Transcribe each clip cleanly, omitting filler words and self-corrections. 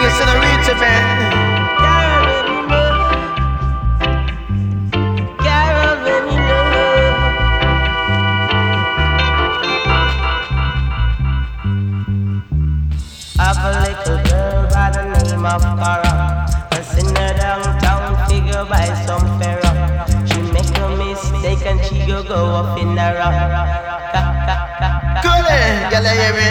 you should have reached it, man. Have a little girl by the name of Cara. I seen her downtown, figure by some fella. She make a mistake and she go off in a rock. Good, girl, you hear me?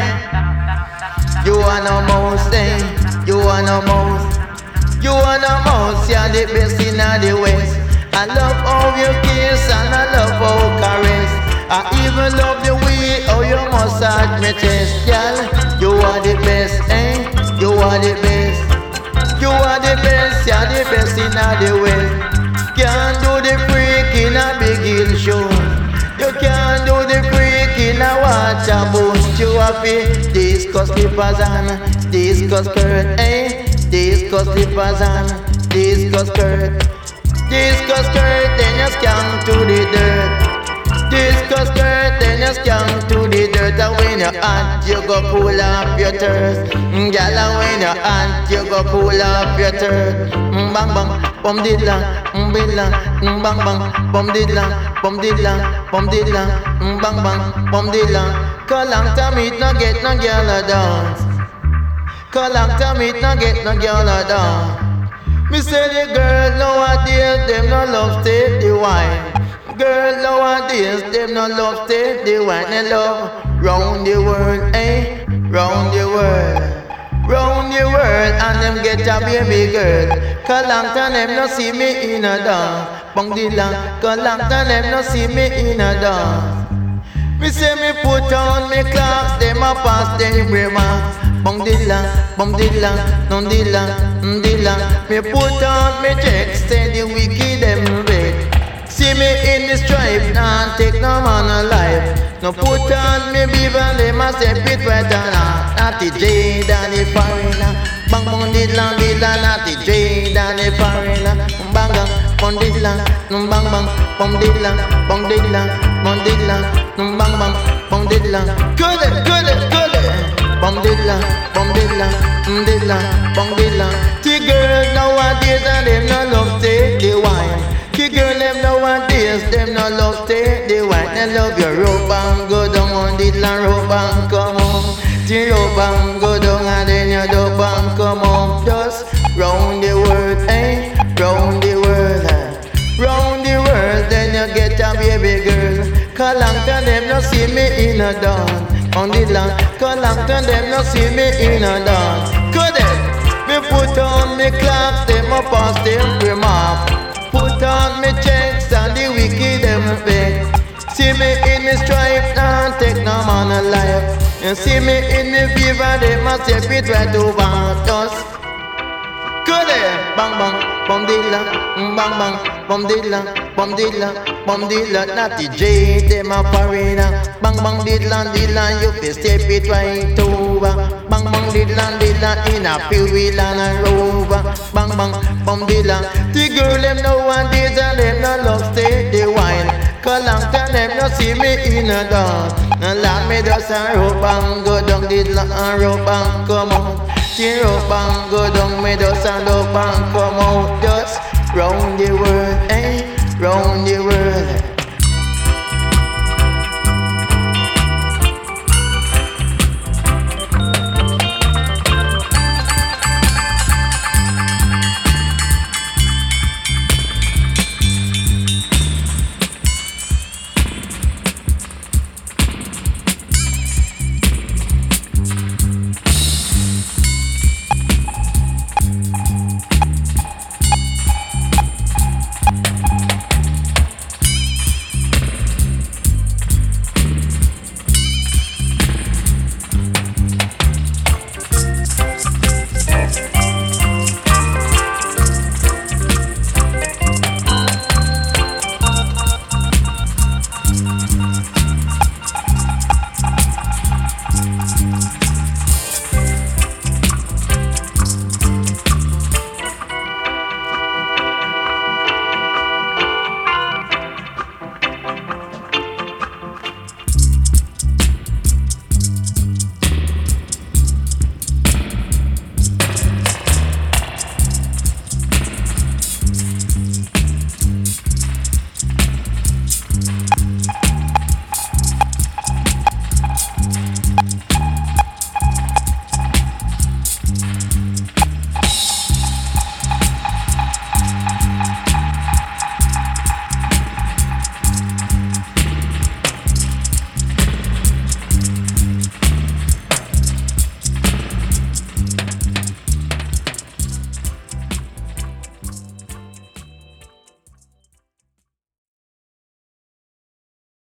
You want no most, eh? You want no most. You want no most, you're the best in the West. I love how you kiss and I love how you caress. I even love the way how you massage my chest, girl. You are the best, eh? You are the best. You are the best, you're the best in the West. Can't do the freak in a big hill show. You can't do the freak in a water boat. You have to disco slippers on, disco skirt, eh? Disco slippers on, disco skirt. Disco skirt, then you scan to the dirt. Disco skirt, then you scan to the dirt. And when you're hot, you go cool off your thirst. Girl, and when you're hot, you go cool off your thirst. Bang bang, bum diddla, billa, bang bang, bum diddla, bum diddla, bum diddla, bang bang, bum diddla. Call long time it no get no girl a dance. Call long time it no get no girl a dance. Me say the girl nowadays them no love steady wine. Girl nowadays them no love steady wine. They love round the world, eh? Round the world, round the world, and them get a baby girl. Cause long time them no see me in a dance. Bang the long, cause long time them no see me in a dance. Me say me put on me clocks, them a pass them remarks. Bang dilla, non dilla, dilla. Me put on me checks, say the wicked them red. See me in the stripe, nah take no man alive. No put on me beaver, them a step it right on. Natty J, Danny Foreigner. Bang bang dilla, dilla, Natty J, Danny Foreigner. Bang bang, bang dilla, bang bang, bang dilla, bang dilla, bang dilla, bang bang, bang dilla. Good, good, good. Bum dilla, bum dilla, dilla, bum dilla. The girl nowadays and them no love steady wine. The girl them nowadays them no love steady wine. They love your rope and go down on dilla, rope and come on. The rope and go down and then you dope and come on. Just round the world, eh? Round the world, round the world. Then you get a baby girl. Cause long time them no see me in a dance. On the land, cause long time them no see me in a dance. Could it? Me put on me clocks, them a pass them remark. Put on me checks and the wicked them beg. See me in me stripe, nah take no man alive. And see me in me fever, them a step it right over us. Could it? Bang bang, bum dilla, bang bang, bum dilla, bum dilla, bum dilla. Natty J, them a foreigner. Bang bang dilla, dilla, you fi step it right over. Bang bang dilla, dilla, in a few wheel and a rover. Bang bang, bum dilla. The girl them nowadays and them no love steady wine. Cause long time them no see me in a dance. And let me just a rope and go down dilla and rope and come on. The rope and go down, me just a rope and come out. Just round the world, eh? Round the world.